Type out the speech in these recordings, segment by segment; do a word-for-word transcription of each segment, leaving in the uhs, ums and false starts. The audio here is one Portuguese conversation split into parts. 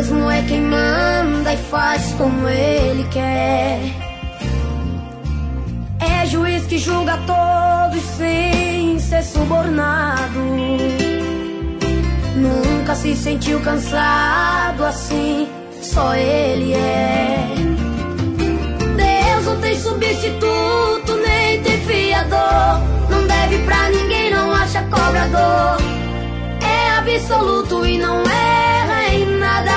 mesmo é quem manda e faz como ele quer. É juiz que julga todos sem ser subornado. Nunca se sentiu cansado assim, só ele é. Deus não tem substituto, nem tem fiador. Não deve pra ninguém, não acha cobrador. É absoluto e não erra em nada.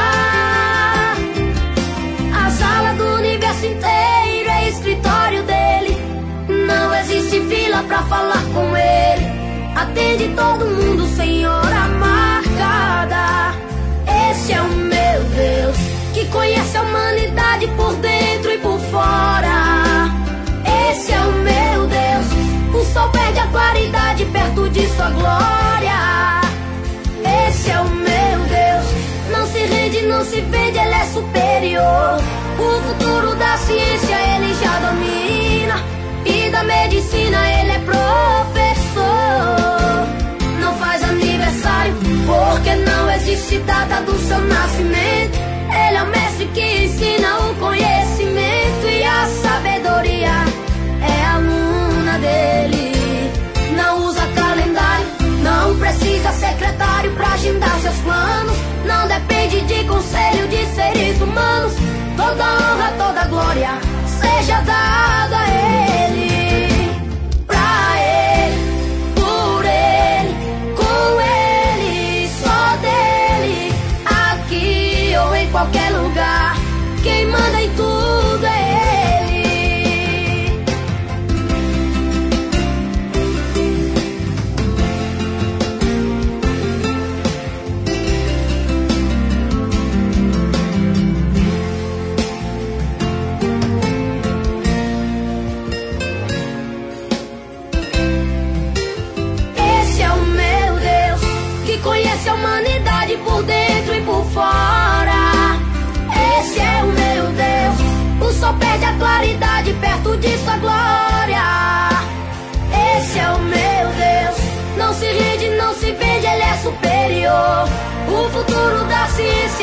A sala do universo inteiro é escritório dele. Não existe fila pra falar com ele. Atende todo mundo sem hora marcada. Esse é o meu Deus, que conhece a humanidade por dentro e por fora. Esse é o meu Deus, o sol perde a claridade perto de sua glória. Esse é o meu Deus, não se rende, não se vende, ele é superior. O futuro da ciência ele já domina, e da medicina ele é professor. Não faz aniversário porque não existe data do seu nascimento. Ele é o mestre que ensina o conhecimento, e a sabedoria é aluna dele. Não usa calendário, não precisa secretário pra agendar seus planos. Não depende de conselho de seres humanos. Toda honra, toda glória seja dada a ele. Pra ele, por ele, com ele, só dele. Aqui ou em qualquer lugar, quem manda em tudo é ele. Esse é o meu Deus, que conhece a humanidade por dentro e por fora. Esse é o meu Deus, o sol perde a claridade perto de sua glória. Esse é o meu Deus, não se rende, não se vende, ele é superior. O futuro da ciência